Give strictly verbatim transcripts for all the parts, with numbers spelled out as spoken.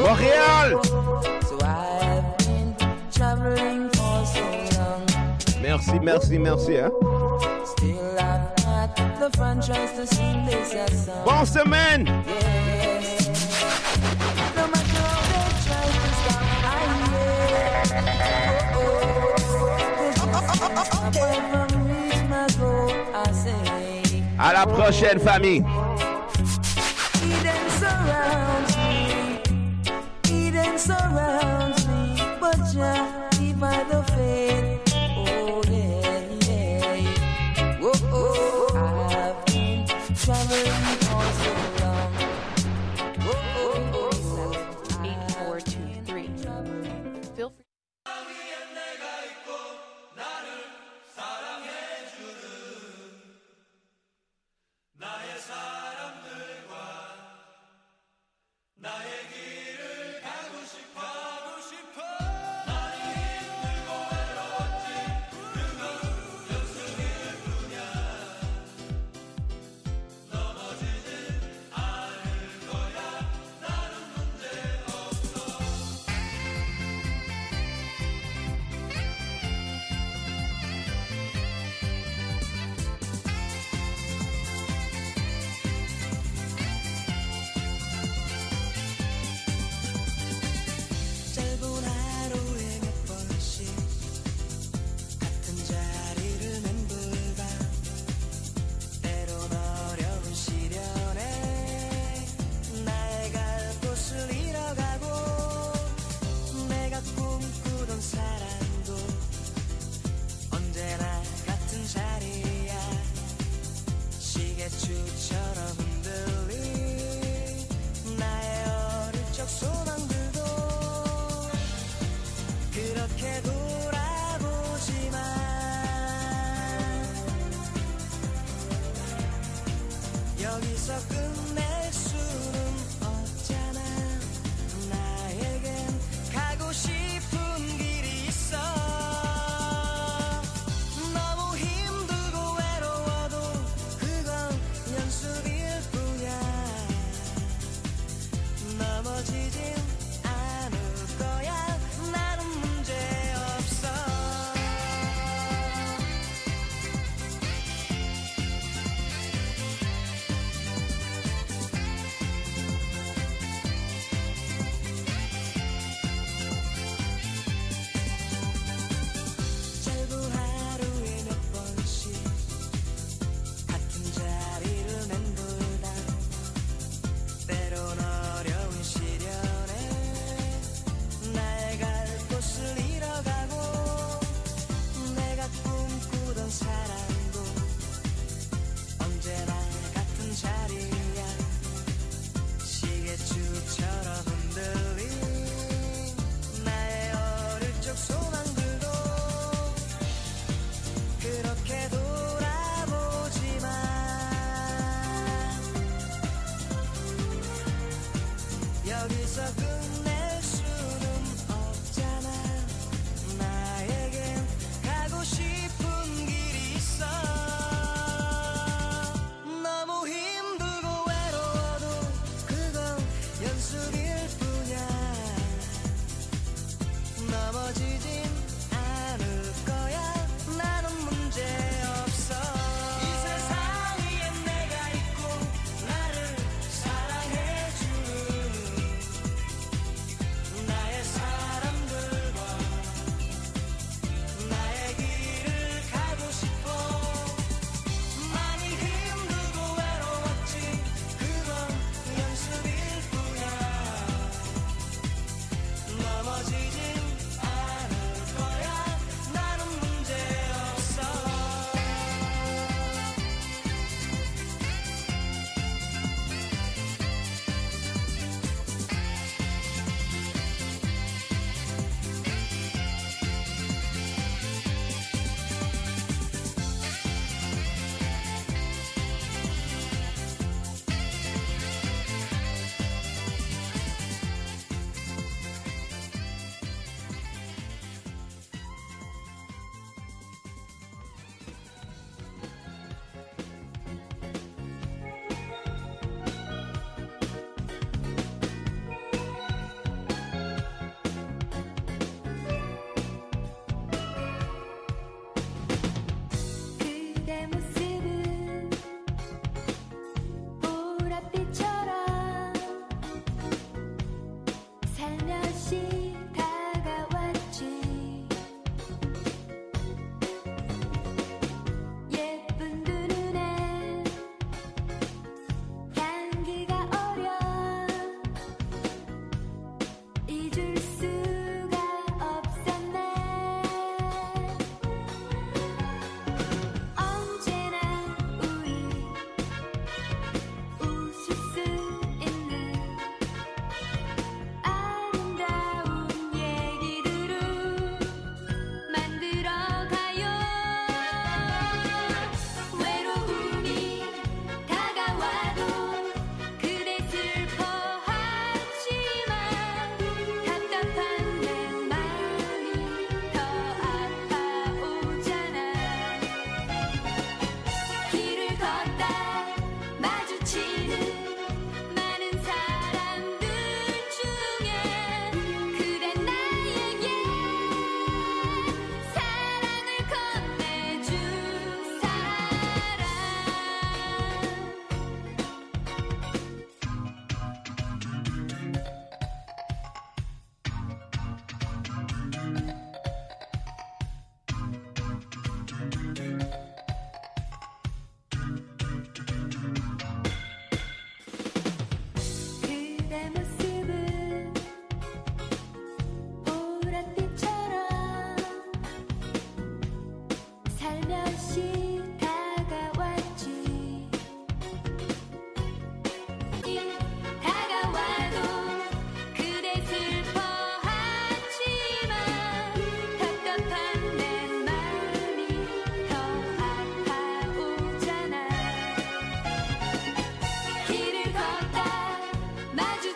Montréal. So I've been traveling for so long. Merci, merci, merci. Hein? Still I've got the franchise to sing this a song. Bonne semaine. Yes. No matter how they try to stop, I hear. Oh, oh, okay. From reach my goal, I say. À la prochaine, famille. Eden surrounds me. Eden surrounds me. But Jah, keep by the faith. Oh, yeah, yeah. Oh, oh, I've been traveling for so long. Oh, oh, oh, eight four two three. Feel free.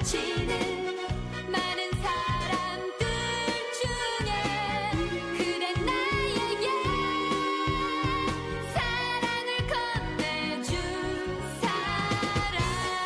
넘치는 많은 사람들 중에 그대 나에게 사랑을 건네준 사람.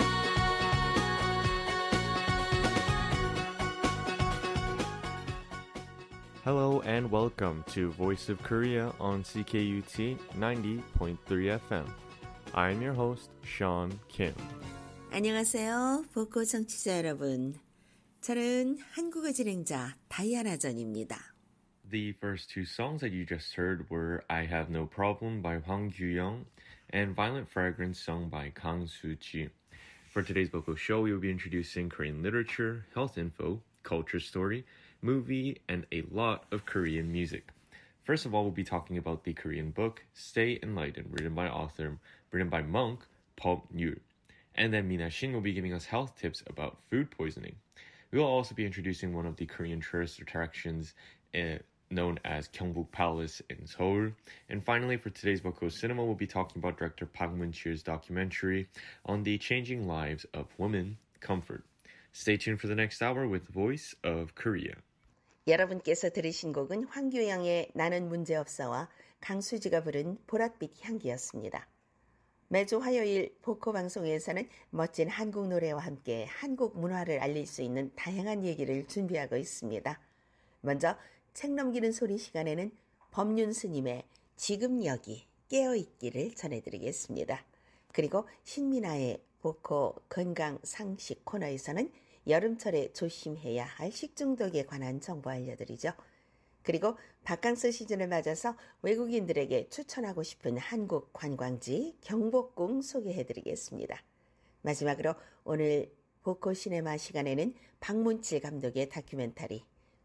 Hello and welcome to Voice of Korea on C K U T ninety point three F M. I am your host, Sean Kim. 안녕하세요. 보코 청취자 여러분. 저는 한국어 진행자 다이아나 전입니다. The first two songs that you just heard were I Have No Problem by Hwang Ju-young and Violent Fragrance sung by Kang Soo-ji. For today's Boko show, we will be introducing Korean literature, health info, culture story, movie, and a lot of Korean music. First of all, we'll be talking about the Korean book Stay Enlightened, written by author, written by monk Paul Nyul. And then Mina Shin will be giving us health tips about food poisoning. We will also be introducing one of the Korean tourist attractions uh, known as Gyeongbok Palace in Seoul. And finally, for today's Boko Cinema, we'll be talking about director Park Moon-cheer's documentary on the changing lives of women, Comfort. Stay tuned for the next hour with Voice of Korea. 여러분께서 들으신 곡은 황규영의 나는 문제없어와 강수지가 부른 보랏빛 향기였습니다. 매주 화요일 보코 방송에서는 멋진 한국 노래와 함께 한국 문화를 알릴 수 있는 다양한 얘기를 준비하고 있습니다. 먼저 책 넘기는 소리 시간에는 법륜 스님의 지금 여기 깨어있기를 전해드리겠습니다. 그리고 신민아의 보코 건강 상식 코너에서는 여름철에 조심해야 할 식중독에 관한 정보 알려드리죠. 그리고 바캉스 시즌을 맞아서 외국인들에게 추천하고 싶은 한국 관광지 경복궁 소개해드리겠습니다. 마지막으로 오늘 보코 시네마 시간에는 박문칠 감독의 다큐멘터리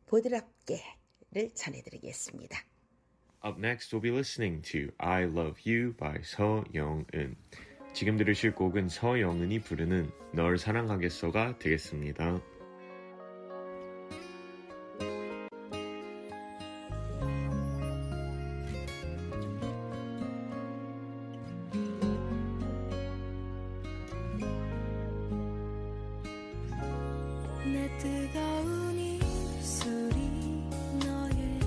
보드랍게를 전해드리겠습니다. Up next, we'll be listening to I Love You by 서영은. 지금 들으실 곡은 서영은이 부르는 널 사랑하겠어가 되겠습니다. 내 뜨거운 입술이 너의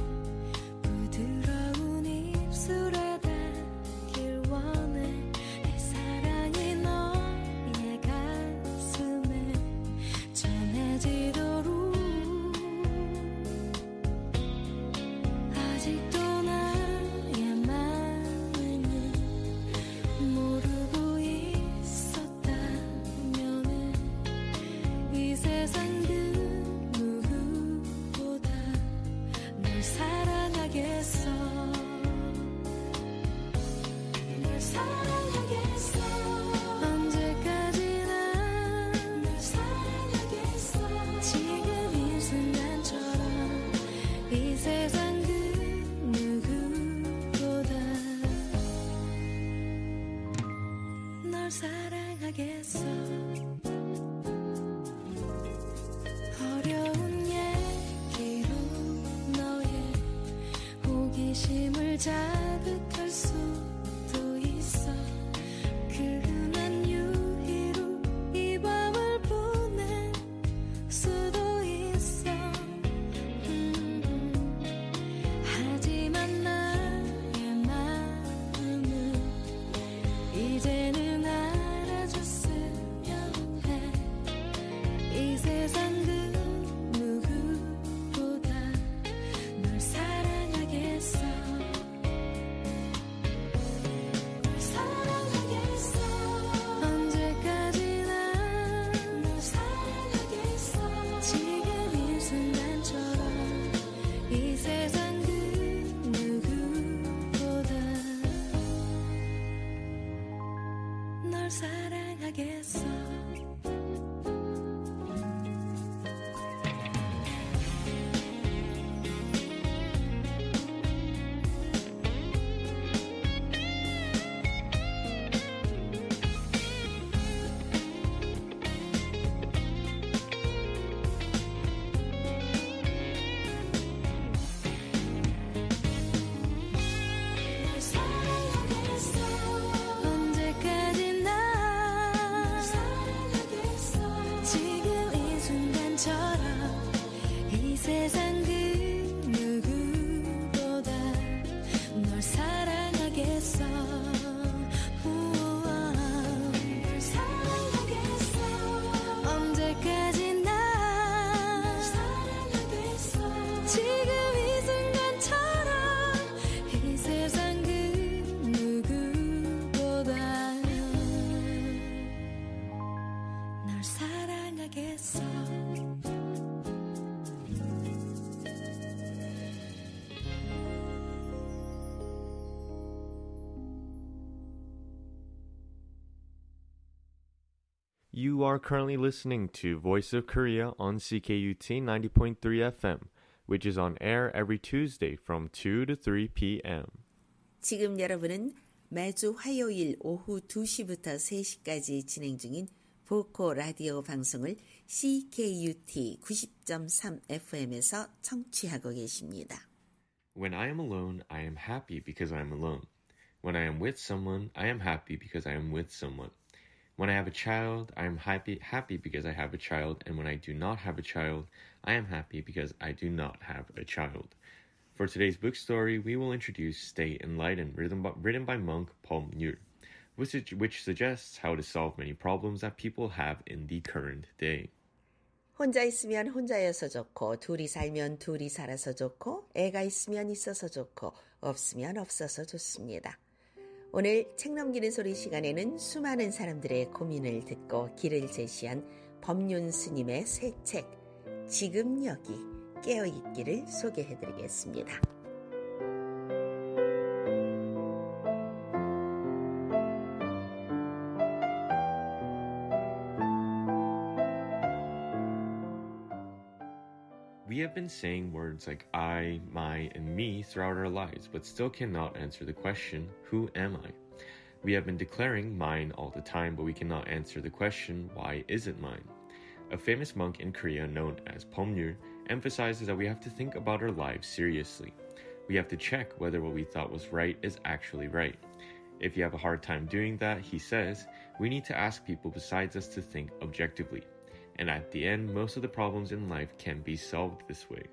부드러운 입술에 닿길 원해. 내 사랑이 너의 가슴에 전해지도록 아직도 나의 마음을 모르고 있었다면은 이 세상 그 누구보다 널 사랑하겠어. 널 사랑하겠어. 언제까지나 널 사랑하겠어. 지금 이 순간처럼 이 세상 그 누구보다 널 사랑하겠어. You are currently listening to Voice of Korea on C K U T ninety point three F M, which is on air every Tuesday from two to three p.m. 지금 여러분은 매주 화요일 오후 두 시부터 세 시까지 진행 중인 보코 라디오 방송을 씨 케이 유 티 구십 점 삼 에프엠에서 청취하고 계십니다. When I am alone, I am happy because I am alone. When I am with someone, I am happy because I am with someone. When I have a child, I am happy happy because I have a child, and when I do not have a child, I am happy because I do not have a child. For today's book story, we will introduce Stay Enlightened, written by, written by monk Paul Muir, which, which suggests how to solve many problems that people have in the current day. 혼자 있으면 혼자여서 좋고, 둘이 살면 둘이 살아서 좋고, 애가 있으면 있어서 좋고, 없으면 없어서 좋습니다. 오늘 책 넘기는 소리 시간에는 수많은 사람들의 고민을 듣고 길을 제시한 법륜 스님의 새 책, 지금 여기 깨어있기를 소개해드리겠습니다. We have been saying words like I, my, and me throughout our lives, but still cannot answer the question, who am I? We have been declaring mine all the time, but we cannot answer the question, why is it mine? A famous monk in Korea known as Pomnur emphasizes that we have to think about our lives seriously. We have to check whether what we thought was right is actually right. If you have a hard time doing that, he says, we need to ask people besides us to think objectively. And at the end, most of the problems in life can be solved this way.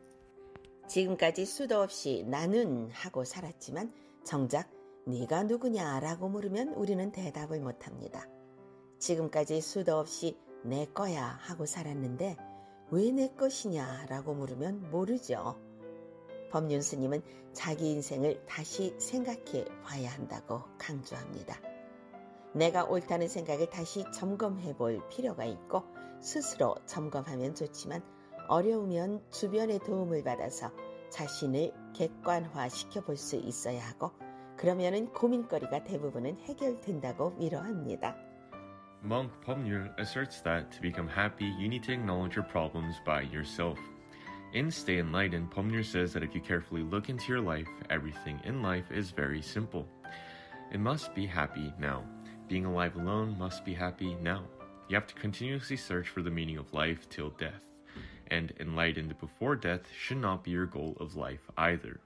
지금까지 수도 없이 나는 하고 살았지만 정작 네가 누구냐라고 물으면 우리는 대답을 못합니다. 지금까지 수도 없이 내 거야 하고 살았는데 왜 내 것이냐라고 물으면 모르죠. 법륜 스님은 자기 인생을 다시 생각해 봐야 한다고 강조합니다. 내가 옳다는 생각을 다시 점검해 볼 필요가 있고 스스로 점검하면 좋지만 어려우면 주변의 도움을 받아서 자신을 객관화시켜 볼 수 있어야 하고 그러면은 고민거리가 대부분은 해결된다고 위로합니다. Monk Pomnur asserts that to become happy, you need to acknowledge your problems by yourself. In Stay Enlightened, Pomnur says that if you carefully look into your life, everything in life is very simple. It must be happy now. Being alive alone must be happy now. You have to continuously search for the meaning of life till death. And enlightened before death should not be your goal of life either.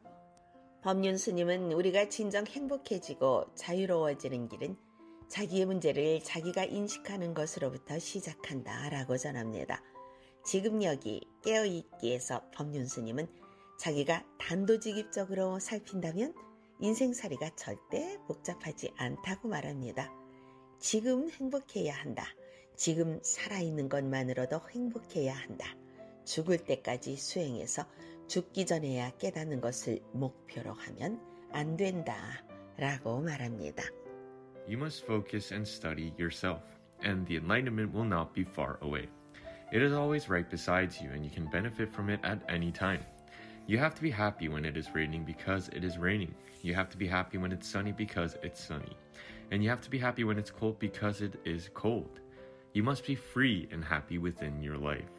법륜 스님은 우리가 진정 행복해지고 자유로워지는 길은 자기의 문제를 자기가 인식하는 것으로부터 시작한다라고 전합니다. 지금 여기 깨어있기에서 법륜 스님은 자기가 단도직입적으로 살핀다면 인생살이가 절대 복잡하지 않다고 말합니다. 지금 행복해야 한다. 지금 살아있는 것만으로도 행복해야 한다. 죽을 때까지 수행해서 죽기 전에야 깨닫는 것을 목표로 하면 안 된다 라고 말합니다. You must focus and study yourself, and the enlightenment will not be far away. It is always right beside you, and you can benefit from it at any time. You have to be happy when it is raining because it is raining. You have to be happy when it's sunny because it's sunny. And you have to be happy when it's cold because it is cold. You must be free and happy within your life.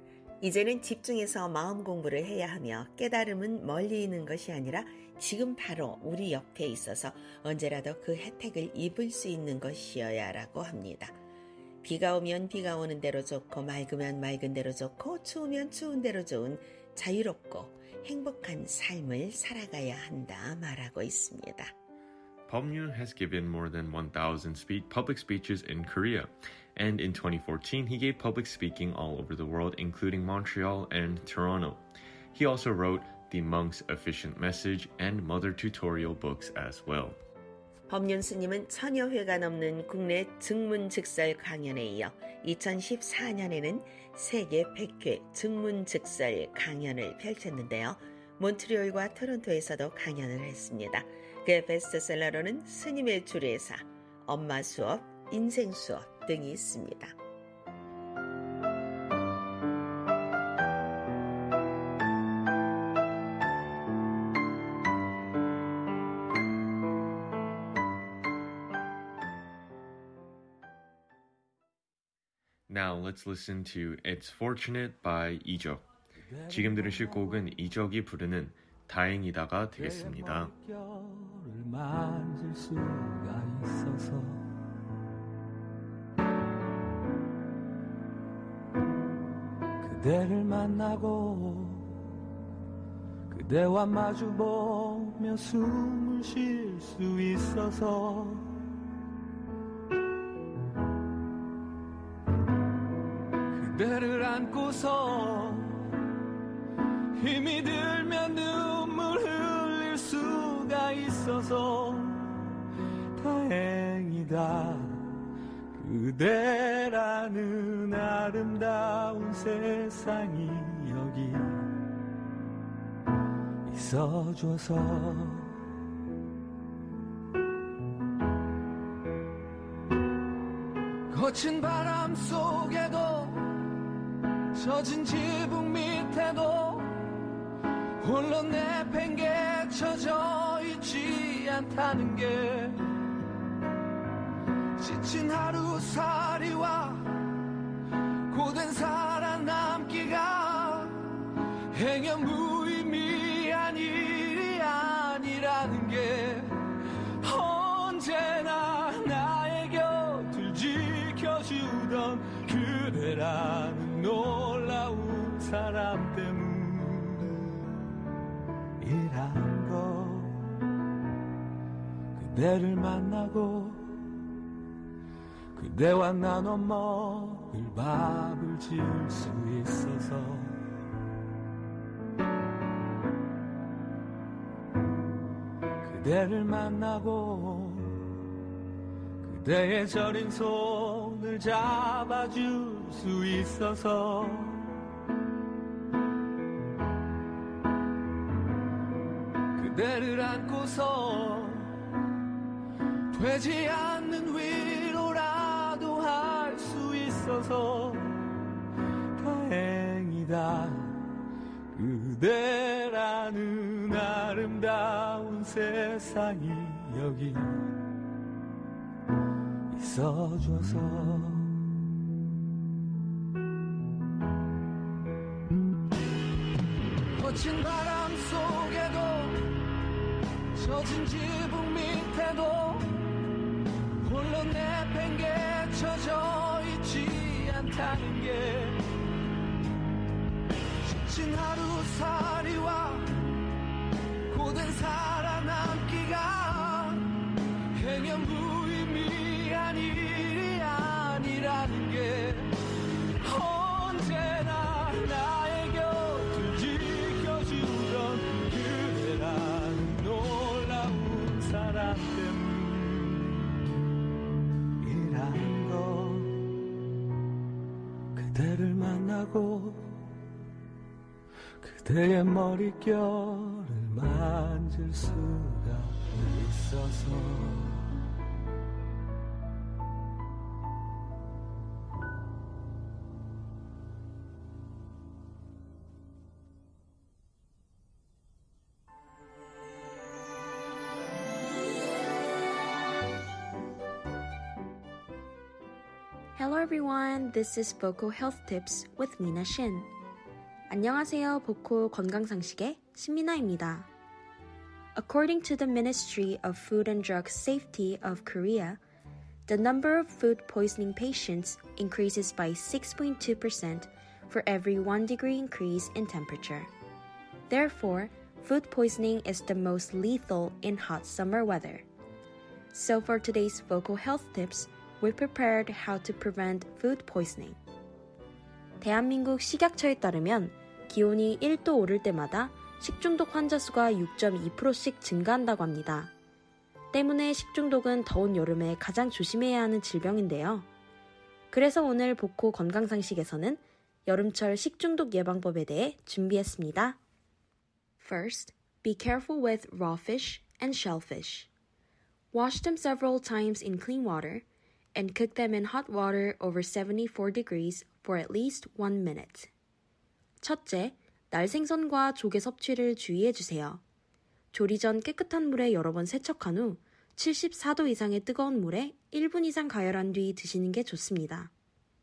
이제는 집중해서 마음 공부를 해야 하며 깨달음은 멀리 있는 것이 아니라 지금 바로 우리 옆에 있어서 언제라도 그 혜택을 입을 수 있는 것이어야 라고 합니다. 비가 오면 비가 오는 대로 좋고 맑으면 맑은 대로 좋고 추우면 추운 대로 좋은 자유롭고 행복한 삶을 살아가야 한다 말하고 있습니다. Pomnur has given more than one thousand spe- public speeches in Korea, and in twenty fourteen he gave public speaking all over the world, including Montreal and Toronto. He also wrote The Monk's Efficient Message and Mother Tutorial books as well. 법륜 스님은 천여 회가 넘는 국내 증문즉설 강연에 이어 이천십사 년에는 세계 백 회 증문즉설 강연을 펼쳤는데요. 몬트리올과 토론토에서도 강연을 했습니다. 그의 베스트셀러로는 스님의 주례사, 엄마 수업, 인생 수업 등이 있습니다. Now let's listen to It's Fortunate by 이적. 지금 들으실 곡은 이적이 부르는 다행이다가 되겠습니다. 머릿결을 만질 수가 있어서 그대를 만나고 그대와 마주보며 숨을 쉴 수 있어서 그대를 안고서 힘이 들면 눈물 흘릴 수가 있어서 다행이다. 그대라는 아름다운 세상이 여기 있어줘서 거친 바람 속에도 젖은 지붕 밑에도 홀로 내팽개쳐져 있지 않다는 게 지친 하루살이와 고된 살아남기가 행여 무의미한 일이 아니라는 게 언제나 나의 곁을 지켜주던 그대라는 놀라운 사람 때문이란 거 그대를 만나고 그대와 나눠 먹을 밥을 지을 수 있어서 그대를 만나고 그대의 저린 손을 잡아줄 수 있어서 그대를 안고서 되지 않는 위로라도 할 수 있어서 다행이다. 그대라는 아름다운 세상이 여기 있어줘서 거친 바람 속에도 젖은 지붕 밑에도 홀로 내팽개쳐져 있지 않다는 게 지친 하루살이와 고된 살아남기가 행여 무의미한 일이 아니라는 게 언제나 나의 곁을 지켜주던 그대라는 놀라운 사람 때문이란 거 그대를 만나고 그대의 머릿결을 만질 수가 있어서 Hello everyone, this is Boko Health Tips with Mina Shin. 안녕하세요, 보코 건강상식의 신미나입니다. According to the Ministry of Food and Drug Safety of Korea, the number of food poisoning patients increases by six point two percent for every one degree increase in temperature. Therefore, food poisoning is the most lethal in hot summer weather. So for today's Vocal Health Tips, we prepared how to prevent food poisoning. 대한민국 식약처에 따르면 기온이 일 도 오를 때마다 식중독 환자 수가 육 점 이 퍼센트씩 증가한다고 합니다. 때문에 식중독은 더운 여름에 가장 조심해야 하는 질병인데요. 그래서 오늘 보코 건강상식에서는 여름철 식중독 예방법에 대해 준비했습니다. First, be careful with raw fish and shellfish. Wash them several times in clean water and cook them in hot water over seventy-four degrees for at least one minute. 첫째, 날생선과 조개 섭취를 주의해주세요. 조리 전 깨끗한 물에 여러 번 세척한 후 칠십사 도 이상의 뜨거운 물에 일 분 이상 가열한 뒤 드시는 게 좋습니다.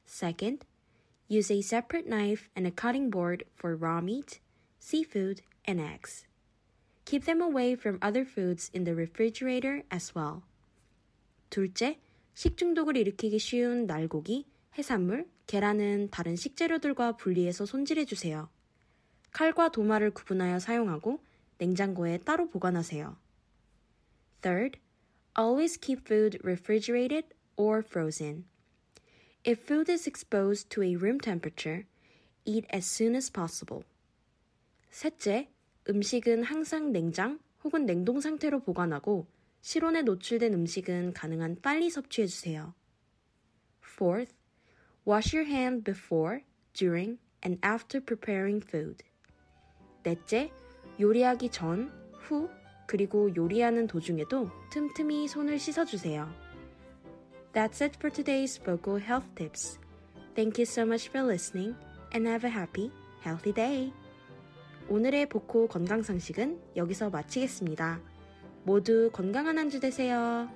Second, use a separate knife and a cutting board for raw meat, seafood, and eggs. Keep them away from other foods in the refrigerator as well. 둘째, 식중독을 일으키기 쉬운 날고기, 해산물, 계란은 다른 식재료들과 분리해서 손질해주세요. 칼과 도마를 구분하여 사용하고 냉장고에 따로 보관하세요. Third, always keep food refrigerated or frozen. If food is exposed to a room temperature, eat as soon as possible. 셋째, 음식은 항상 냉장 혹은 냉동 상태로 보관하고 실온에 노출된 음식은 가능한 빨리 섭취해주세요. Fourth, wash your hand before, during, and after preparing food. 넷째, 요리하기 전, 후, 그리고 요리하는 도중에도 틈틈이 손을 씻어주세요. That's it for today's vocal health tips. Thank you so much for listening and have a happy, healthy day. 오늘의 보코 건강상식은 여기서 마치겠습니다. 모두 건강한 한 주 되세요.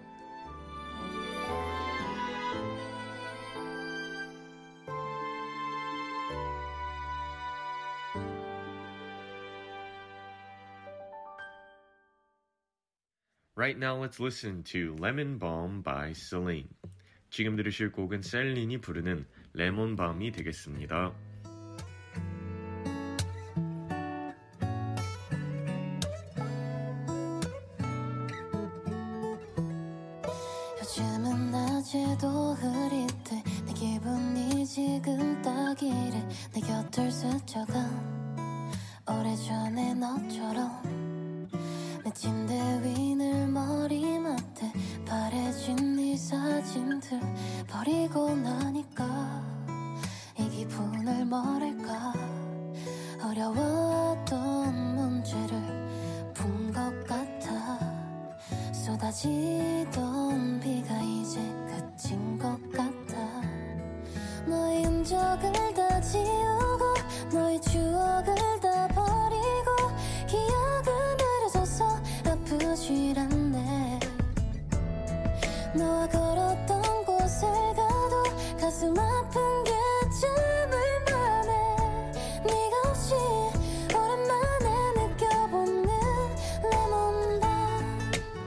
Right now, let's listen to Lemon Balm by Celine. 지금 들으실 곡은 셀린이 부르는 레몬 밤이 되겠습니다. 요즘은 낮에도 흐릿해 내 기분이 지금 딱 이래 내 곁을 스쳐간 오래전에 너처럼 내 침대 위 늘 머리맡에 바래진 네 사진들 버리고 나니까 이 기분을 뭐랄까 어려웠던 문제를 푼 것 같아 쏟아지던 비가 이제 그친 것 같아 너의 흔적을 다 지우고 너의 추억을 다 버리고 기억은 흐려져서 아프질 않네 너와 걸었던 곳에 가도 가슴 아픈 게 참을 만해 네가 없이 오랜만에 느껴보는 레몬밤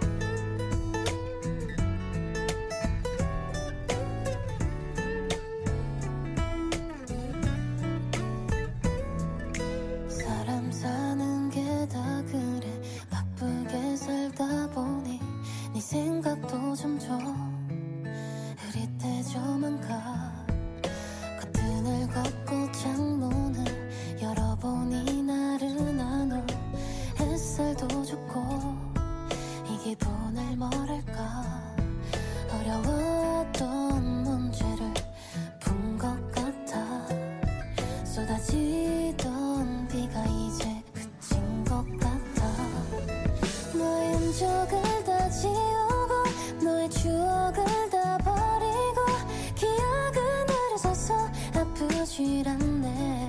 사람 사는 게 다 그래 바쁘게 살다 보니 네 생각도 점점 흐릿해져만 가 커튼을 걷고 창문을 열어보니 나른한 올 햇살도 좋고 이 기분을 뭐랄까 어려웠던 문제를 푼 것 같아 쏟아지던 비가 이제 그친 것 같아 너의 흔적을 다 지우고 너의 추억을 다 버리고 기억은 흐려져서 아프질 않네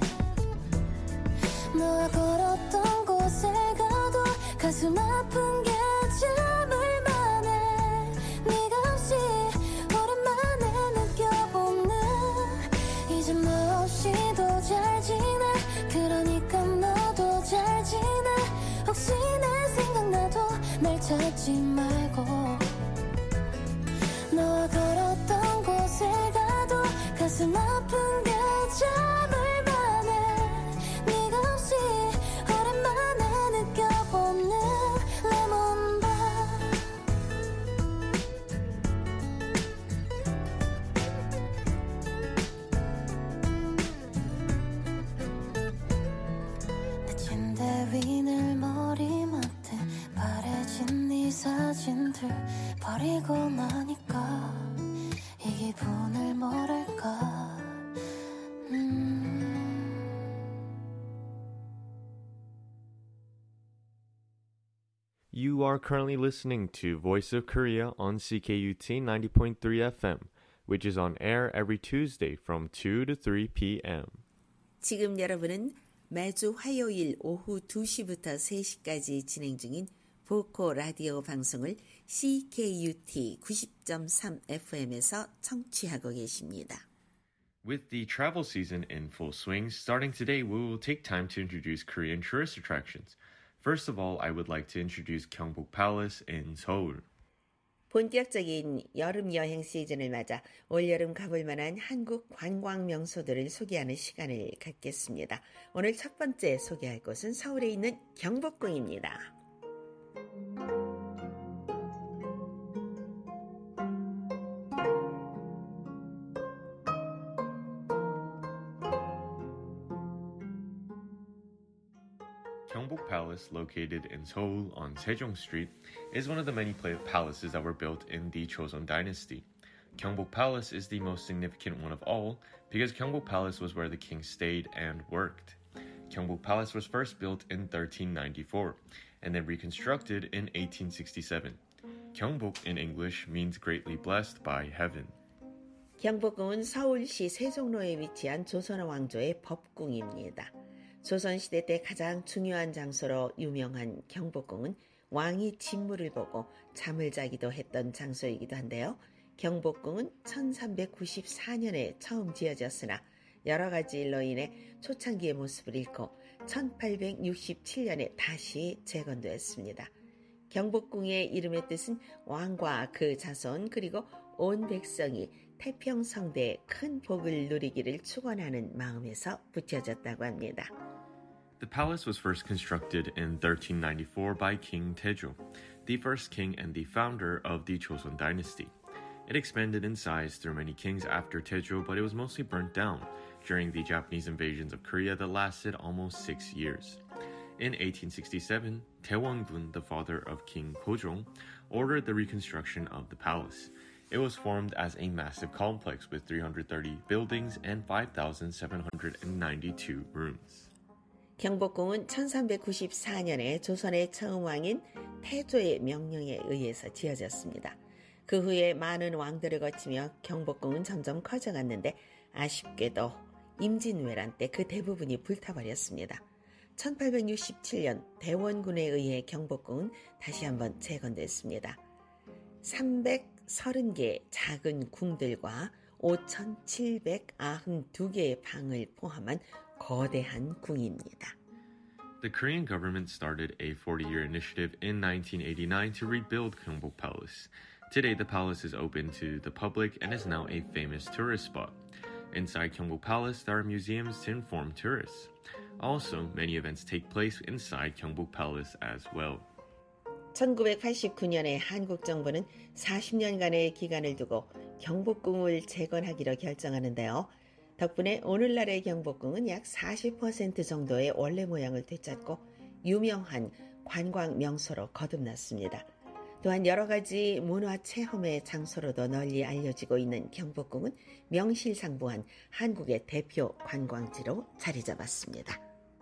너와 걸었던 곳에 가도 가슴 아픈 게 참을 만해 네가 없이 오랜만에 느껴보는 이제 너 없이도 잘 지내 그러니까 너도 잘 지내 혹시 내 생각나도 날 찾지 말고 너와 걸었던 곳에 가도 가슴 아픈 게 참을 만해 네가 없이 오랜만에 느껴보는 레몬밤 내 침대 위 늘 머리맡에 바래진 네 사진들 버리고 나니까 이 기분을 뭐랄까 음. You are currently listening to Voice of Korea on C K U T ninety point three F M, which is on air every Tuesday from two to three p.m. 지금 여러분은 매주 화요일 오후 두 시부터 세 시까지 진행 중인 보코 라디오 방송을 씨 케이 유 티 구십 점 삼 에프 엠에서 청취하고 계십니다. With the travel season in full swing, starting today, we will take time to introduce Korean tourist attractions. First of all, I would like to introduce Gyeongbok Palace in Seoul. 본격적인 여름 여행 시즌을 맞아 올여름 가볼 만한 한국 관광 명소들을 소개하는 시간을 갖겠습니다. 오늘 첫 번째 소개할 곳은 서울에 있는 경복궁입니다. Gyeongbok Palace, located in Seoul on Sejong Street, is one of the many pla- palaces that were built in the Joseon dynasty. Gyeongbok Palace is the most significant one of all because Gyeongbok Palace was where the king stayed and worked. Gyeongbok Palace was first built in thirteen ninety-four and then reconstructed in eighteen sixty-seven. Gyeongbok in English means greatly blessed by heaven. 경복궁은 서울시 세종로에 위치한 조선 왕조의 법궁입니다. 조선시대 때 가장 중요한 장소로 유명한 경복궁은 왕이 진물을 보고 잠을 자기도 했던 장소이기도 한데요. 경복궁은 천삼백구십사 년에 처음 지어졌으나 여러 가지 일로 인해 초창기의 모습을 잃고 천팔백육십칠 년에 다시 재건되었습니다. 경복궁의 이름의 뜻은 왕과 그 자손 그리고 온 백성이 태평성대의 큰 복을 누리기를 축원하는 마음에서 붙여졌다고 합니다. The palace was first constructed in thirteen ninety-four by King Taejo, the first king and the founder of the Joseon dynasty. It expanded in size through many kings after Taejo, but it was mostly burnt down during the Japanese invasions of Korea that lasted almost six years. In eighteen sixty-seven, Taewon-gun, the father of King Gojong, ordered the reconstruction of the palace. It was formed as a massive complex with three hundred thirty buildings and five thousand seven hundred ninety-two rooms. 경복궁은 천삼백구십사 년에 조선의 처음 왕인 태조의 명령에 의해서 지어졌습니다. 그 후에 많은 왕들을 거치며 경복궁은 점점 커져갔는데 아쉽게도 임진왜란 때 그 대부분이 불타버렸습니다. 천팔백육십칠 년 대원군에 의해 경복궁은 다시 한번 재건됐습니다. 삼백삼십 개 작은 궁들과 오천칠백구십이 개의 방을 포함한 거대한 궁입니다. The Korean government started a forty-year initiative in nineteen eighty-nine to rebuild Gyeongbok Palace. Today, the palace is open to the public and is now a famous tourist spot. Inside Gyeongbok Palace, there are museums to inform tourists. Also, many events take place inside Gyeongbok Palace as well. 천구백팔십구 년에 한국 정부는 사십 년간의 기간을 두고 경복궁을 재건하기로 결정하는데요. 덕분에 오늘날의 경복궁은 약 사십 퍼센트 정도의 원래 모양을 되찾고 유명한 관광 명소로 거듭났습니다. 또한 여러 가지 문화 체험의 장소로도 널리 알려지고 있는 경복궁은 명실상부한 한국의 대표 관광지로 자리 잡았습니다.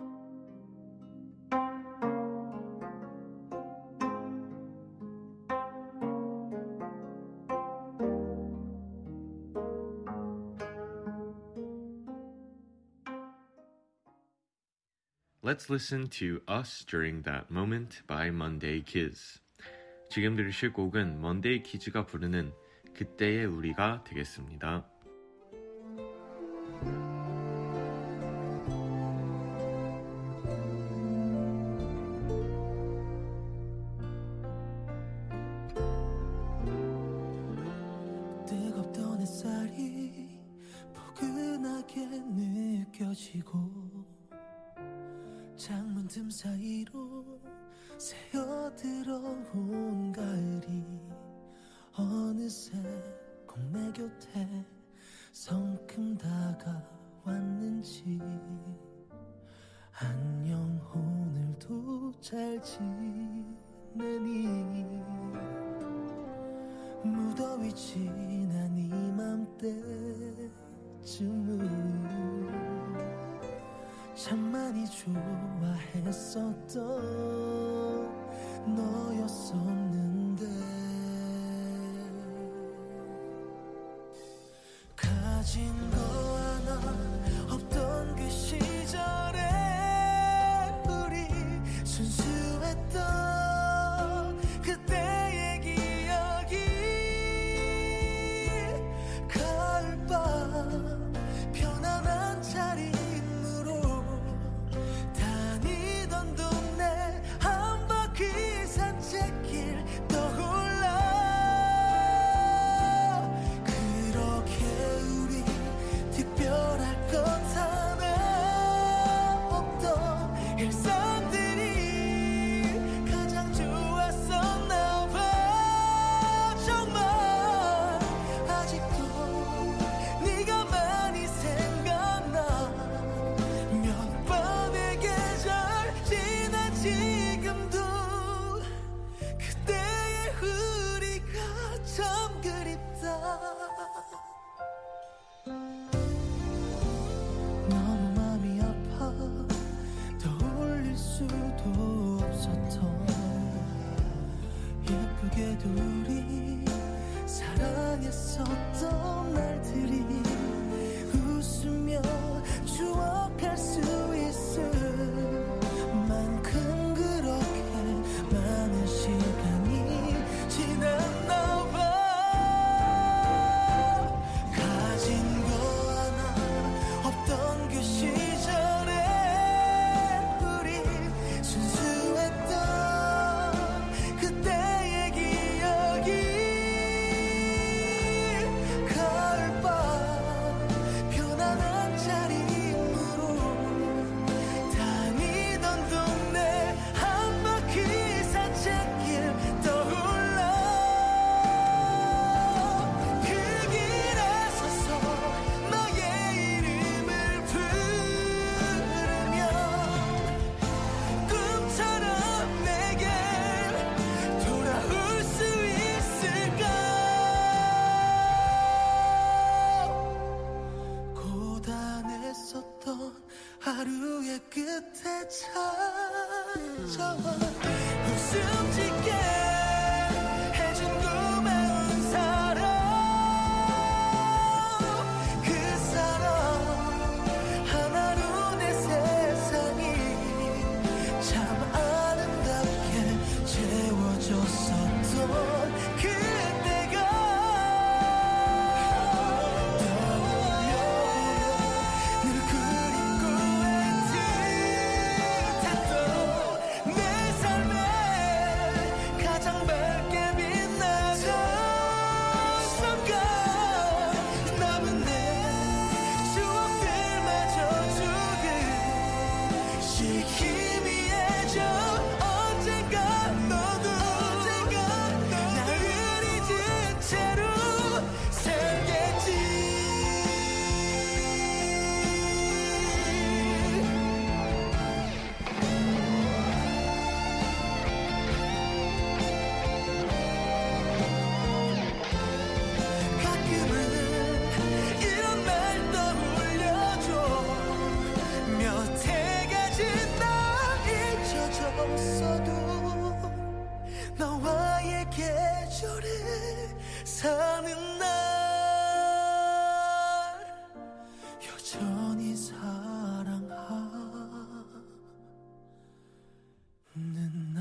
Let's listen to Us During That Moment by Monday Kids. 지금 들으실 곡은 Monday Kids가 부르는 그때의 우리가 되겠습니다. 뜨겁던 햇살이 포근하게 느껴지고 창문 틈 사이로 새어들어온 가을이 어느새 꼭 내 곁에 성큼 다가왔는지 안녕 오늘도 잘 지내니 무더위 지난 이맘때쯤은 참 많이 좋아했었던 너였었는데 가진 거 하나 없던 그 시절에 우리 순수했던 그때의 기억이 가을밤 끝에 찾아와 웃음 짓게 해준 고마운 사람 그 사람 하나로 내 세상이 참 아름답게 채워졌었던 그때가 떠올려 늘 그립고 애틋했던 내 삶에 가장 밝게 빛나던 순간 남은 내 추억들마저 조금씩 희미해져 언젠가 너도 나를 잊은 채로 살겠지 가끔은 이런 날 떠올려줘 몇 해가 지나 잊혀졌어도 너와의 계절에 사는 날 여전히 사랑하는 날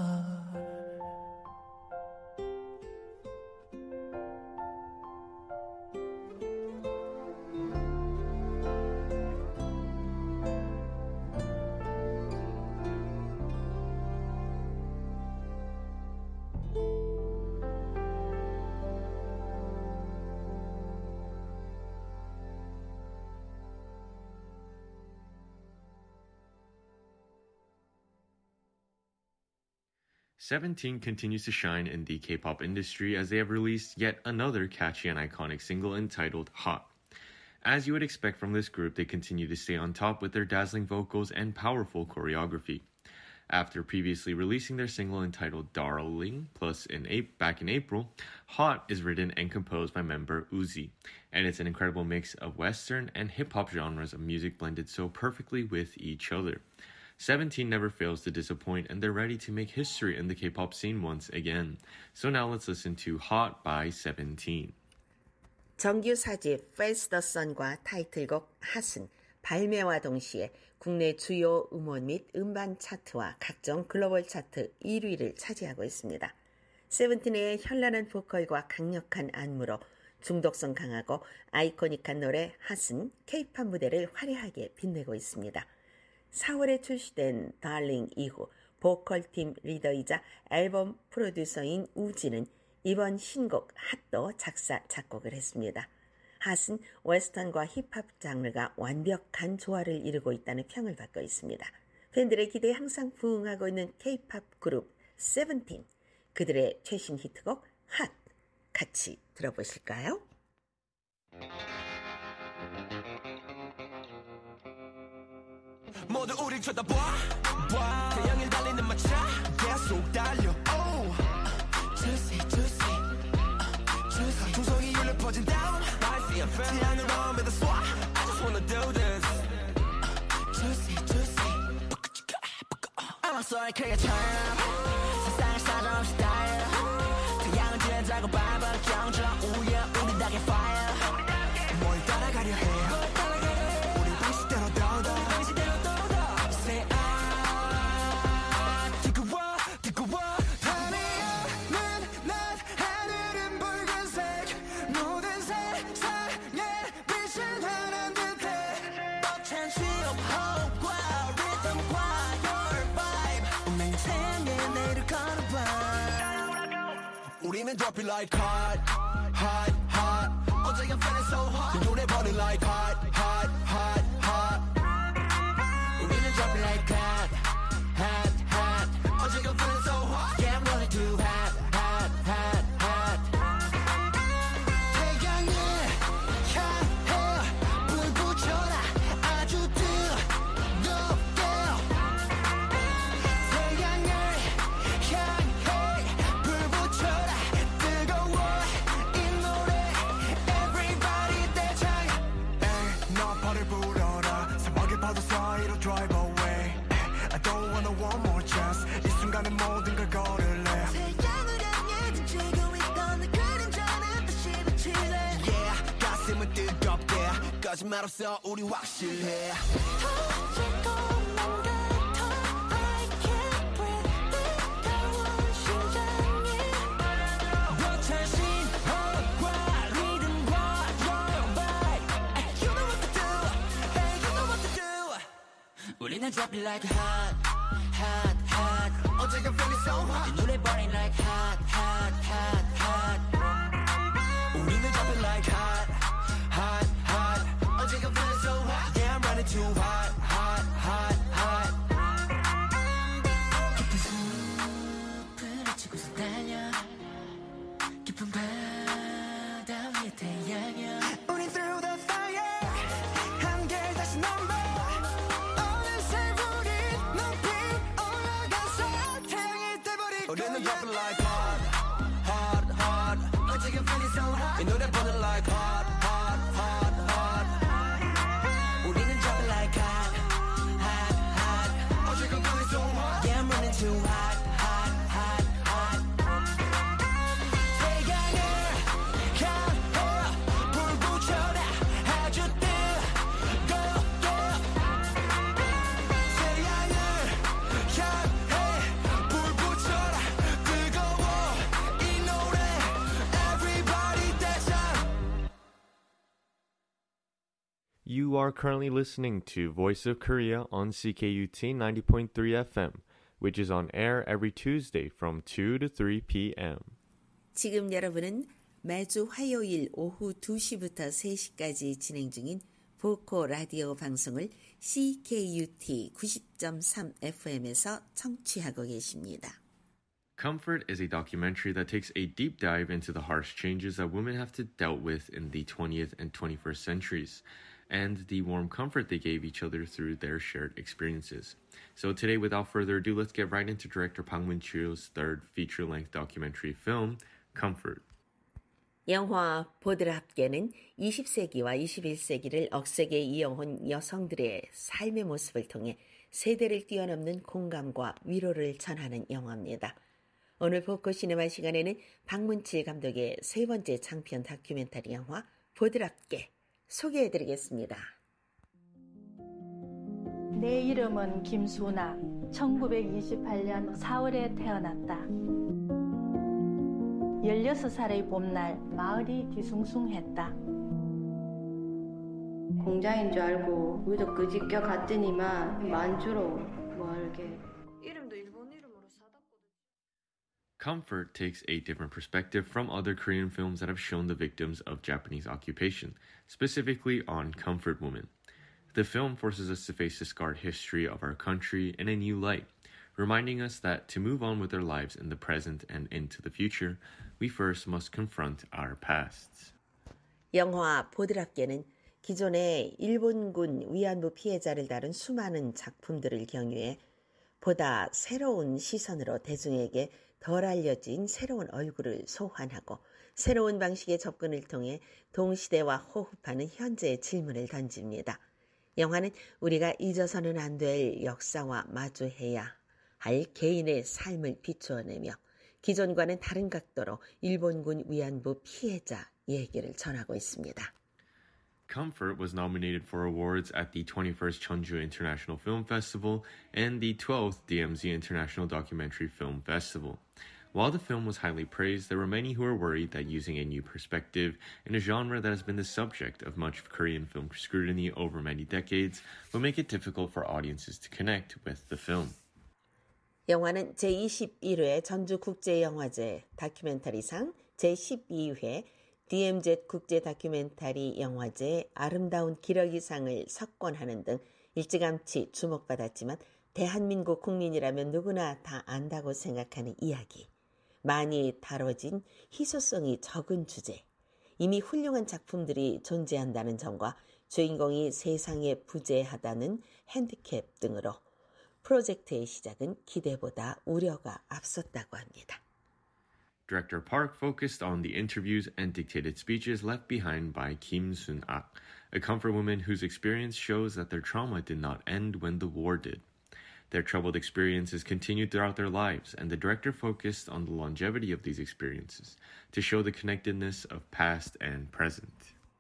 Seventeen continues to shine in the K-pop industry as they have released yet another catchy and iconic single entitled Hot. As you would expect from this group, they continue to stay on top with their dazzling vocals and powerful choreography. After previously releasing their single entitled Darling, plus in a- back in April, Hot is written and composed by member Uzi, and it's an incredible mix of Western and hip-hop genres of music blended so perfectly with each other. Seventeen never fails to disappoint, and they're ready to make history in the K-pop scene once again. So now let's listen to Hot by Seventeen. 정규 사집 Face the Sun과 타이틀곡 핫은 발매와 동시에 국내 주요 음원 및 음반 차트와 각종 글로벌 차트 일 위를 차지하고 있습니다. 세븐틴의 현란한 보컬과 강력한 안무로 중독성 강하고 아이코닉한 노래 핫은 K-팝 무대를 화려하게 빛내고 있습니다. 사월에 출시된 Darling 이후 보컬팀 리더이자 앨범 프로듀서인 우지는 이번 신곡 핫도 작사, 작곡을 했습니다. 핫은 웨스턴과 힙합 장르가 완벽한 조화를 이루고 있다는 평을 받고 있습니다. 팬들의 기대에 항상 부응하고 있는 K-팝 그룹 세븐틴, 그들의 최신 히트곡 핫 같이 들어보실까요? 모두 우릴 쳐다봐 태양을 달리는 마차 계속 달려 oh. Juicy juicy juicy 중성이 울려 퍼진 down 태양으로 믿어 쏴 I just wanna do this Juicy juicy I'm a soul creature 세상을 사정 스타일 태양을 지나자고 밟아 경적 우예 우리 닭의 fire 뭘 따라가려 해 우리 방식대로 더더 우리는 drop it like hot, hot, hot. 어제 I'm feeling so hot. 내 눈에 burning like hot, hot, hot, hot. 우리는 drop it like hot, hot, hot. 어제 I'm feeling so hot. Yeah, I'm running too hot, hot, hot, hot. 태양을 향해 불 붙여라 아주 뜨겁게. 태양을 향해 불 붙여라. 뜨거워 이 노래 Everybody 대장 one more chance 이 순간에 모든 걸 걸을래 태양을 향해 지고 있던 내 그림자는 다시 비칠래 Yeah 가슴은 뜨겁게 거짓말 없어 우리 확실해 우리는 drop it like hot, hot, hot. 어제가 feeling so hot. 이 노래 burning like hot, hot, hot, hot. 우리는 drop it like hot, hot, hot. 어제가 feeling so hot. Yeah, I'm running too hot, hot, hot, hot. 깊은 숲을 헤치고서 달려 깊은 바다 위에 태양이야. 우린 through the fire. 한결 다시 넘버. 우리는 drop it like hot, hot, hot. 어제가 feeling so hot. 이 노래 burning like hot, hot, hot, hot. 우리는 drop it like hot, hot, hot. 어제가 feeling so hot. Yeah, I'm running too hot, hot, hot, hot. 태양을 향해 불 붙여라 아주 뜨겁게. 태양을 향해 불 붙여라. You are currently listening to Voice of Korea on C K U T ninety point three F M, which is on air every Tuesday from two to three p.m. 지금 여러분은 매주 화요일 오후 두 시부터 세 시까지 진행 중인 보코 라디오 방송을 C K U T 구십 점 삼 에프엠에서 청취하고 계십니다. Comfort is a documentary that takes a deep dive into the harsh changes that women have to dealt with in the twentieth and twenty-first centuries, and the warm comfort they gave each other through their shared experiences. So today, without further ado, let's get right into director Bang Moon-chul's third feature-length documentary film, Comfort. 영화 보드랍게는 이십 세기와 이십일 세기를 억세게 이어온 여성들의 삶의 모습을 통해 세대를 뛰어넘는 공감과 위로를 전하는 영화입니다. 오늘 보코 시네마 시간에는 박문칠 감독의 세 번째 장편 다큐멘터리 영화 보드랍게 소개해드리겠습니다. 내 이름은 김수나. 천구백이십팔 년 사월에 태어났다. 열여섯 살의 봄날 마을이 뒤숭숭했다. 공장인 줄 알고 우리도 끄집겨 갔더니만 만주로 멀게. 이름도 일본 이름으로 사뒀거든. Comfort takes a different perspective from other Korean films that have shown the victims of Japanese occupation, specifically on comfort women. The film forces us to face the scarred history of our country in a new light, reminding us that to move on with our lives in the present and into the future, we first must confront our pasts. 영화 보드랍게는 기존의 일본군 위안부 피해자를 다룬 수많은 작품들을 경유해 보다 새로운 시선으로 대중에게 덜 알려진 새로운 얼굴을 소환하고 새로운 방식의 접근을 통해 동시대와 호흡하는 현재의 질문을 던집니다. 영화는 우리가 잊어서는 안 될 역사와 마주해야 할 개인의 삶을 비추어내며 기존과는 다른 각도로 일본군 위안부 피해자 얘기를 전하고 있습니다. Comfort was nominated for awards at the twenty-first Cheonju International Film Festival and the twelfth D M Z International Documentary Film Festival. While the film was highly praised, there were many who were worried that using a new perspective in a genre that has been the subject of much Korean film scrutiny over many decades would make it difficult for audiences to connect with the film. 영화는 제이십일 회 전주국제영화제 다큐멘터리상, 제십이 회 디엠지 국제 다큐멘터리 영화제 아름다운 기러기상을 석권하는 등 일찌감치 주목받았지만 대한민국 국민이라면 누구나 다 안다고 생각하는 이야기, 많이 다뤄진 희소성이 적은 주제, 이미 훌륭한 작품들이 존재한다는 점과 주인공이 세상에 부재하다는 핸디캡 등으로 프로젝트의 시작은 기대보다 우려가 앞섰다고 합니다. Director Park focused on the interviews and dictated speeches left behind by Kim Sun-ak, a comfort woman whose experience shows that their trauma did not end when the war did. Their troubled experiences continued throughout their lives, and the director focused on the longevity of these experiences to show the connectedness of past and present.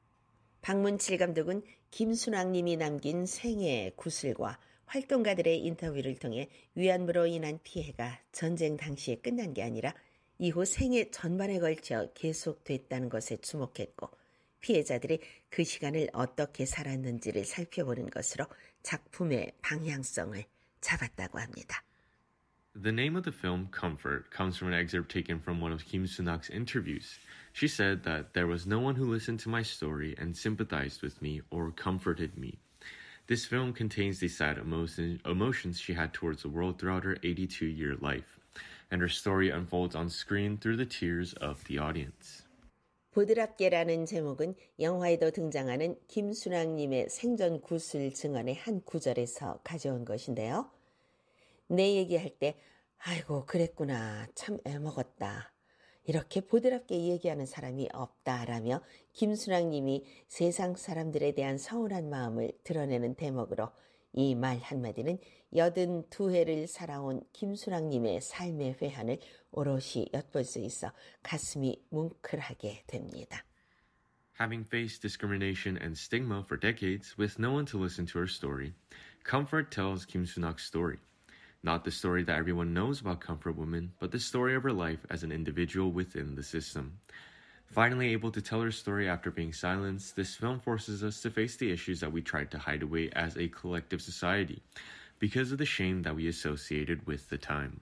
박문칠 감독은 김순학 님이 남긴 생애 구슬과 활동가들의 인터뷰를 통해 위안부로 인한 피해가 전쟁 당시에 끝난 게 아니라 이후 생애 전반에 걸쳐 계속됐다는 것에 주목했고 피해자들이 그 시간을 어떻게 살았는지를 살펴보는 것으로 작품의 방향성을 잡았다고 합니다. The name of the film, Comfort, comes from an excerpt taken from one of Kim Sun-hak's interviews. She said that there was no one who listened to my story and sympathized with me or comforted me. This film contains the sad emotion, emotions she had towards the world throughout her eighty-two-year life, and her story unfolds on screen through the tears of the audience. 보드랍게라는 제목은 영화에도 등장하는 김순학님의 생전 구술 증언의 한 구절에서 가져온 것인데요. 내 얘기할 때 아이고 그랬구나 참 애먹었다 이렇게 보드랍게 얘기하는 사람이 없다라며 김순학님이 세상 사람들에 대한 서운한 마음을 드러내는 대목으로 이 말 한마디는 여든두 해를 살아온 김순학님의 삶의 회한을 오롯이 엿볼 수 있어 가슴이 뭉클하게 됩니다. Having faced discrimination and stigma for decades with no one to listen to her story, Comfort tells Kim Sun-hak's story. Not the story that everyone knows about Comfort Woman, but the story of her life as an individual within the system. Finally able to tell her story after being silenced, this film forces us to face the issues that we tried to hide away as a collective society, because of the shame that we associated with the time.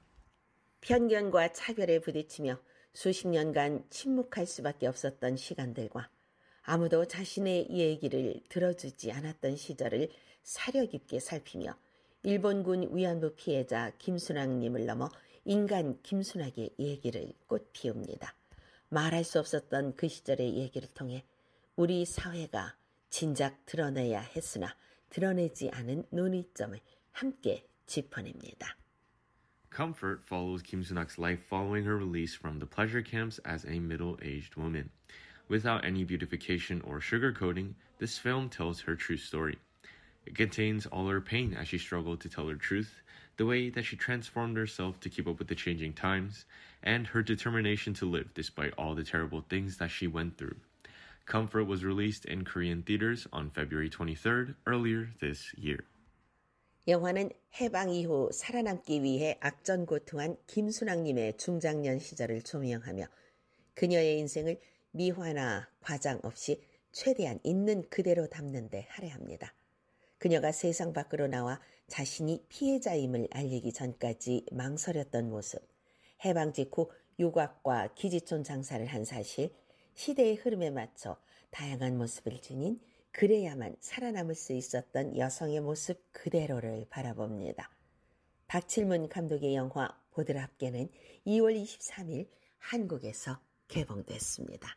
편견과 차별에 부딪히며 수십 년간 침묵할 수밖에 없었던 시간들과 아무도 자신의 얘기를 들어주지 않았던 시절을 사려 깊게 살피며 일본군 위안부 피해자 김순학님을 넘어 인간 김순학의 얘기를 꽃피웁니다. 말할 수 없었던 그 시절의 얘기를 통해 우리 사회가 진작 드러내야 했으나 드러내지 않은 논의점을 함께 짚어냅니다. Comfort follows Kim Sun-hak's life following her release from the pleasure camps as a middle-aged woman. Without any beautification or sugarcoating, this film tells her true story. It contains all her pain as she struggled to tell her truth, the way that she transformed herself to keep up with the changing times, and her determination to live despite all the terrible things that she went through. Comfort was released in Korean theaters on February twenty-third, earlier this year. 영화는 해방 이후 살아남기 위해 악전고투한 김순학님의 중장년 시절을 조명하며 그녀의 인생을 미화나 과장 없이 최대한 있는 그대로 담는 데 할애합니다. 그녀가 세상 밖으로 나와 자신이 피해자임을 알리기 전까지 망설였던 모습, 해방 직후 유곽과 기지촌 장사를 한 사실, 시대의 흐름에 맞춰 다양한 모습을 지닌 그래야만 살아남을 수 있었던 여성의 모습 그대로를 바라봅니다. 박칠문 감독의 영화 보드랍게는 이월 이십삼일 한국에서 개봉됐습니다.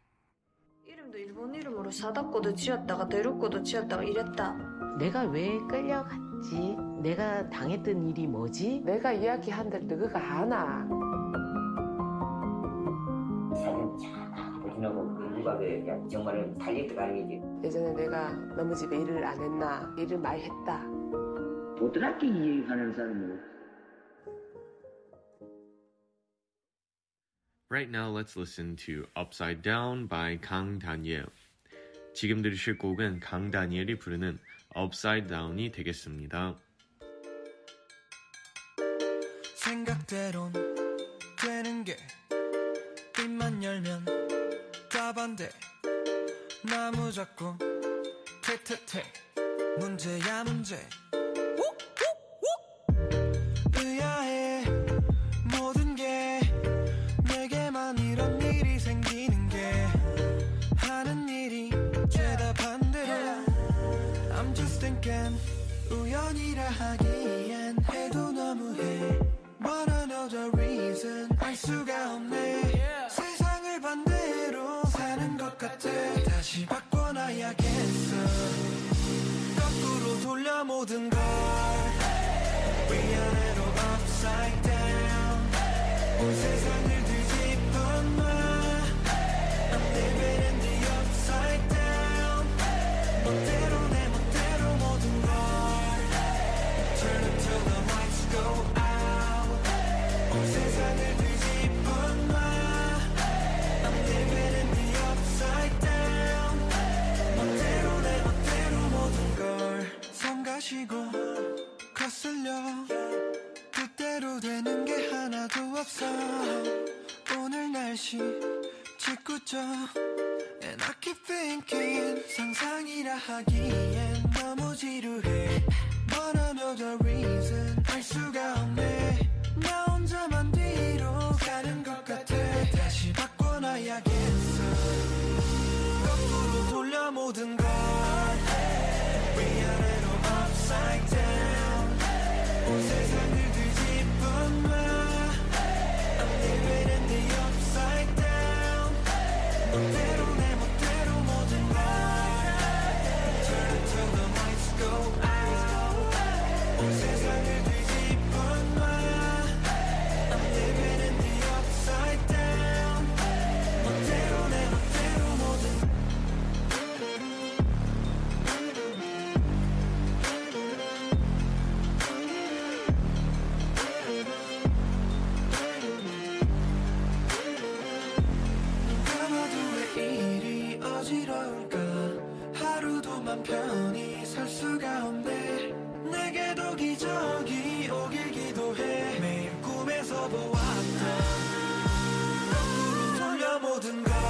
이름도 일본 이름으로 사다코도 지었다가 데루코도 지었다가 이랬다. 내가 왜 끌려갔지? 내가 당했던 일이 뭐지? 내가 이야기한들 누가 아나? 사진 잘 보시라고 누가 왜 정말 달리기가 아니지. 예전에 내가 너무 집에 일을 안 했나? 일을 많이 했다. 보드랍게 이야기하는 사람은 Right now, let's listen to Upside Down by 강 다니엘. 지금 들으실 곡은 강 다니엘이 부르는 Upside Down이 되겠습니다. 생각대론 되는 게 입만 열면 답안돼. 나무 잡고 퇴퇴퇴 문제야 문제. 의아해 모든 게 내게만 이런 일이 생기는 게 하는 일이 죄다 반대로. I'm just thinking 우연이라 하기엔 해도 너무해. But another reason 알 수가 없네. 세상을 반대로 사는 것 같아. 다시 바꿔놔야겠어. 거꾸로 돌려 모든 맘대로 되는 게 하나도 없어 오늘 날씨 짓궂죠 And I keep thinking 상상이라 하기엔 너무 지루해 But I know the reason 알 수가 없네 나 혼자만 뒤로 가는 것 같아 다시 바꿔놔야겠어 거꾸로 돌려 모든 걸 위아래로 upside down 온 세상을 뒤집은 마 I'm living in the upside down 멋대로 내 멋대로 모든 걸 Turn until the lights go out 온 세상을 뒤집은 마 I'm living in the upside down 멋대로 내 멋대로 모든 어지러울까 하루도 맘 편히 살 수가 없네 내게도 기적이 오길 기도해 매일 꿈에서 보았던 거꾸로 돌려 모든 걸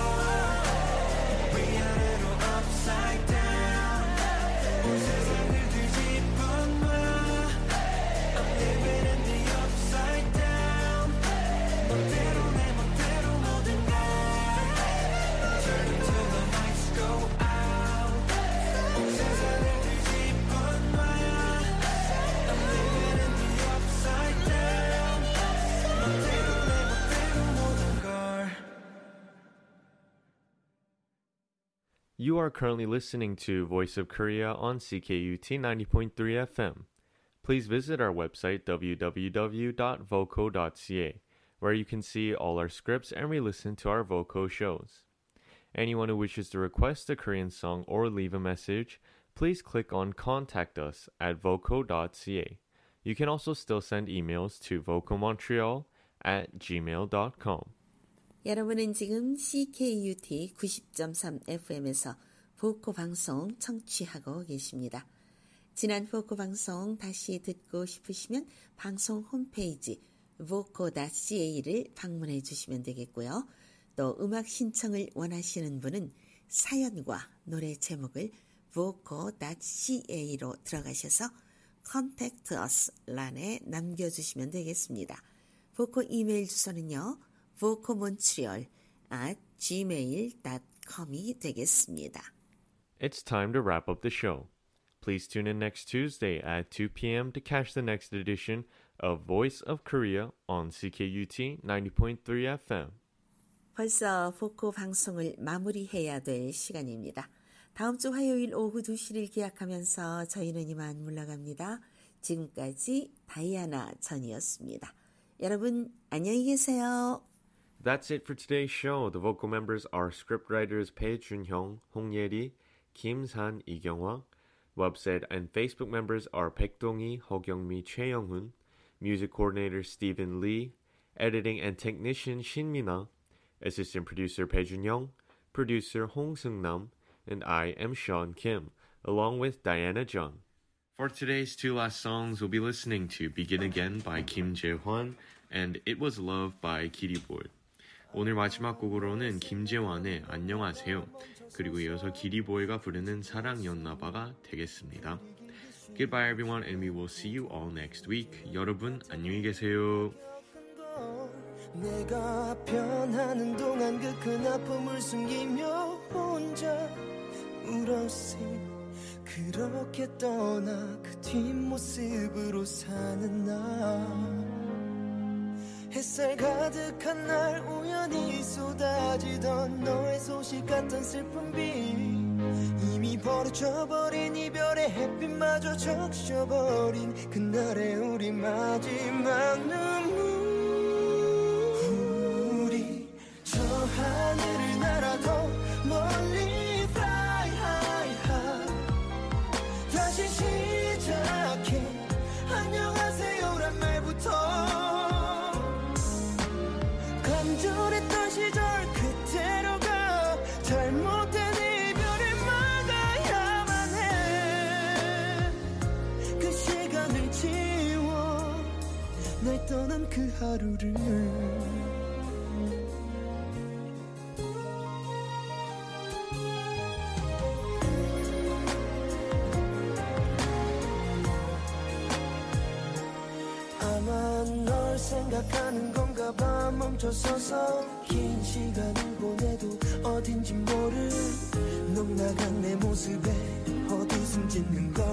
위아래로 upside down 온 세상을 뒤집은 마 I'm living in the upside down 멋대로 내 멋대로 모든 걸 Turn until the lights go out 온 세상을 뒤집은 마 I'm living in the upside down 멋대로 내 멋대로 모든 걸 You are currently listening to Voice of Korea on C K U T ninety point three F M. Please visit our website w w w dot voco dot c a, where you can see all our scripts and re-listen to our Voco shows. Anyone who wishes to request a Korean song or leave a message, please click on Contact Us at voco dot c a. You can also still send emails to vocomontreal at gmail dot com. 여러분은 지금 C K U T 구십 점 삼 F M에서 보코 방송 청취하고 계십니다. 지난 보코 방송 다시 듣고 싶으시면 방송 홈페이지 voco 닷 c a를 방문해 주시면 되겠고요. 또 음악 신청을 원하시는 분은 사연과 노래 제목을 voco 닷 c a로 들어가셔서 Contact Us 란에 남겨주시면 되겠습니다. 보코 이메일 주소는요. vocomontreal at gmail dot com이 되겠습니다. It's time to wrap up the show. Please tune in next Tuesday at two p.m. to catch the next edition of Voice of Korea on C K U T ninety point three F M. 벌써 보코 방송을 마무리해야 될 시간입니다. 다음 주 화요일 오후 두 시를 기약하면서 저희는 이만 물러갑니다. 지금까지 다이아나 전이었습니다. 여러분 안녕히 계세요. That's it for today's show. The vocal members are scriptwriters Pei Junhyung, Hong Ye-ri, Kim San, Lee Kyung-hwa. Website and Facebook members are Baek Dong-hee, Ho Kyung-mi, Choi Young-hoon. Music coordinator Stephen Lee. Editing and technician Shin Mina. Assistant producer Pei Junhyung. Producer Hong Seung-nam. And I am Sean Kim, along with Diana Jung. For today's two last songs, we'll be listening to Begin Again by Kim Jae-hwan and It Was Love by Kitty Boy. 오늘 마지막 곡으로는 김재환의 안녕하세요. 그리고 이어서 기리보이가 부르는 사랑이었나봐가 되겠습니다. Goodbye everyone and we will see you all next week. 여러분 안녕히 계세요. 내가 변하는 동안 그 큰 아픔을 숨기며 혼자 울었지 그렇게 떠나 그 뒷모습으로 사는 나 햇살 가득한 날 우연히 쏟아지던 너의 소식 같은 슬픈 비 이미 버려져버린 이별의 햇빛마저 적셔버린 그날의 우리 마지막 눈물 우리 저 하늘을 날아도 멀리 fly high high 다시 시작해 안녕하세요란 말부터 간절했던 시절 그대로 가 잘못된 이별을 막아야만 해 그 시간을 지워 날 떠난 그 하루를 아마 널 생각하는 건가 봐 멈춰서서 긴 시간을 보내도 어딘지 모를 넉나간 내 모습에 어두숨 짓는 거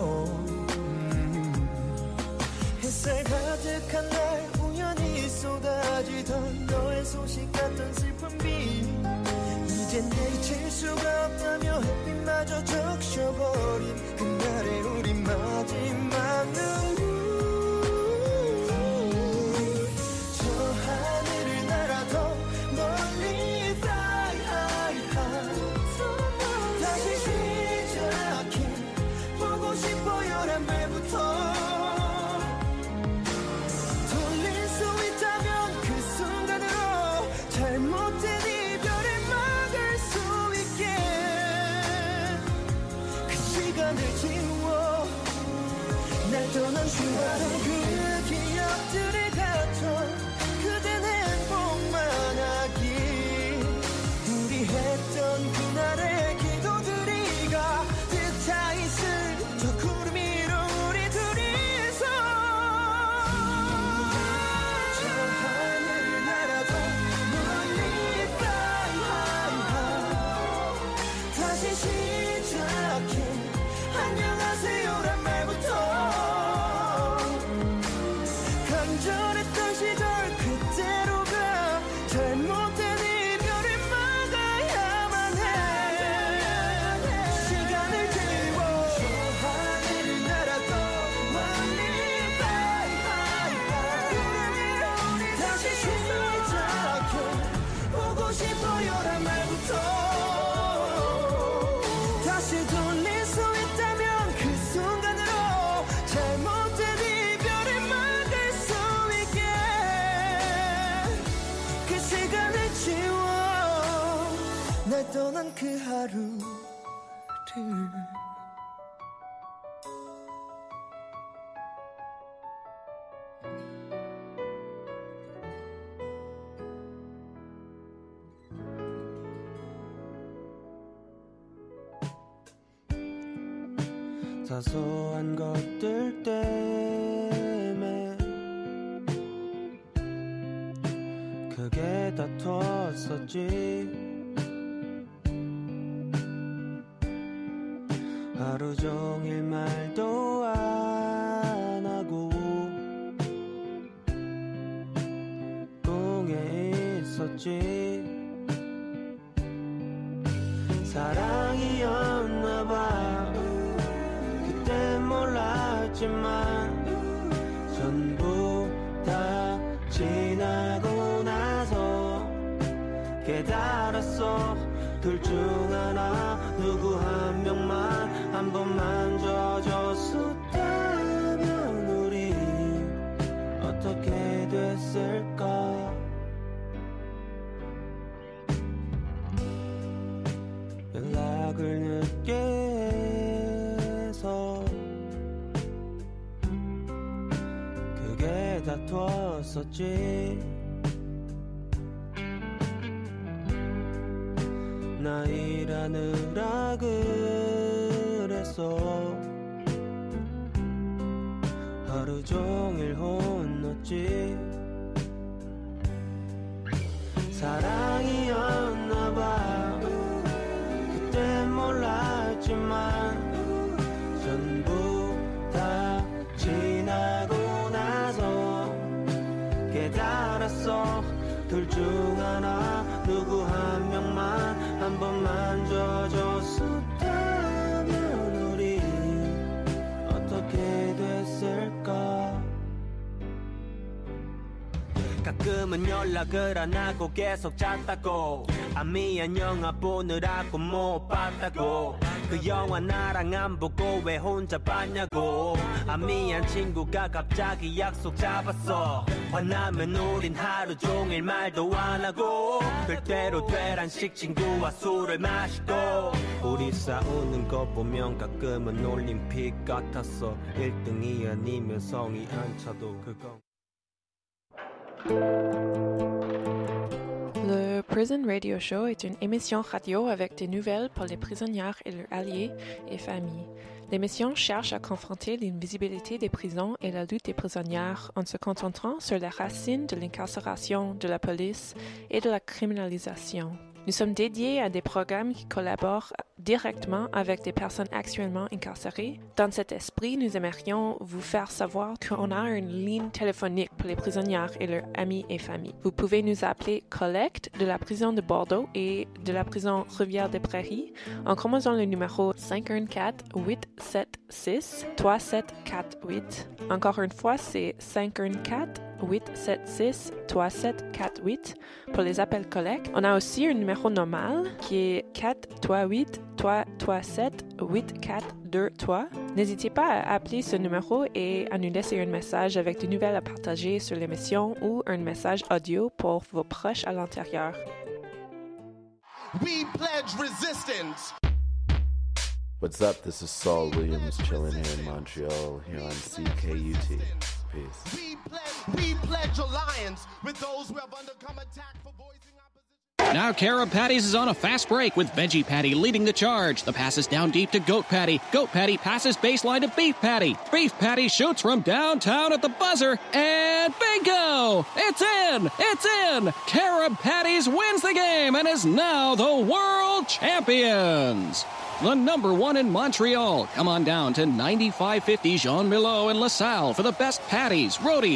햇살 가득한 날 우연히 쏟아지던 너의 소식 같던 슬픈 비 이젠 내리칠 수가 없다며 햇빛마저 적셔버린 그날의 우리 마지막 눈물 저 하늘을 날아도 멀리 fly high high 다시 시작해 보고 싶어요란 말부터 돌릴 수 있다면 그 순간으로 잘못된 이별을 막을 수 있게 그 시간을 지워 날 떠난 수많은 그 기억들을 갖춰 그댄 행복만 하기 우리 했던 그날의 기도들이 가득 차있을 저 구름 위로 우리 둘이서 저 하늘을 날아도 멀리 fly high high 다시 시작해 안녕하세요란 말부터 간절했던 시절 그대로가 잘못된 이별을 막아야만 해 시간을 지워 저 하늘을 날아도 멀리 fly high high 다시 시작해 보고 싶어요란 말부터 다시 돌릴 수 있다면 그 순간으로 잘못된 이별을 막을 수 있게 그 시간을 지워 날 떠난 그 하루를 사소한 것들 때문에 크게 다퉜었지 하루 종일 말도 안 하고 꿍에 있었지 사랑이었나봐 그땐 몰랐지만 전부 다 지나고 나서 깨달았어 둘 중 하나 누구 한 명만 한 번만 져줬었다면 우리 어떻게 됐을까 연락을 늦게 해서 크게 다퉜었지 나 일하느라 그랬어 하루 종일 혼났지 사랑이었나봐 그땐 몰랐지만 전부 다 지나고 나서 깨달았어 둘 중 하나 누구 한 명만 한 번만 져줬었다면 우리 어떻게 됐을까 가끔은 연락을 안 하고 계속 잤다고 아 미안 영화 보느라고 못 봤다고 그 영화 나랑 안 보고 왜 혼자 봤냐고 아 미안 친구가 갑자기 약속 잡았어 화나면 우린 하루 종일 말도 안 하고 될 대로 되란식 친구와 술을 마시고 우리 싸우는 거 보면 가끔은 올림픽 같았어 일 등이 아니면 성이 안 차도 그건 Le Prison Radio Show est une émission radio avec des nouvelles pour les prisonniers et leurs alliés et familles. L'émission cherche à confronter l'invisibilité des prisons et la lutte des prisonniers en se concentrant sur les racines de l'incarcération, de la police et de la criminalisation. Nous sommes dédiés à des programmes qui collaborent directement avec des personnes actuellement incarcérées. Dans cet esprit, nous aimerions vous faire savoir qu'on a une ligne téléphonique pour les prisonniers et leurs amis et familles. Vous pouvez nous appeler Collecte de la prison de Bordeaux et de la prison Rivière-des-Prairies en composant le numéro cinq un quatre, huit sept six, trois sept quatre huit. Encore une fois, c'est cinq un quatre, huit sept six, trois sept quatre huit pour les appels collecte. On a aussi un numéro normal qui est quatre trois huit, trois trois sept, huit quatre deux trois. N'hésitez pas à appeler ce numéro et à nous laisser un message avec des nouvelles à partager sur l'émission ou un message audio pour vos proches à l'intérieur. We pledge resistance. What's up? This is Saul Williams chilling here in Montreal, here on C K U T. Peace. We pledge, we pledge alliance with those who have undergone attack for voicing opposition. Now Cara Patties is on a fast break with Veggie Patty leading the charge. The pass is down deep to Goat Patty. Goat Patty passes baseline to Beef Patty. Beef Patty shoots from downtown at the buzzer, and bingo! It's in! It's in! Cara Patties wins the game and is now the world champions! The number one in Montreal. Come on down to ninety-five fifty Jean Milo in LaSalle for the best patties, roadies,